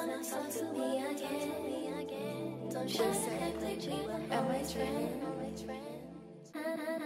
wanna talk to me again. Don't just say that we were always friends.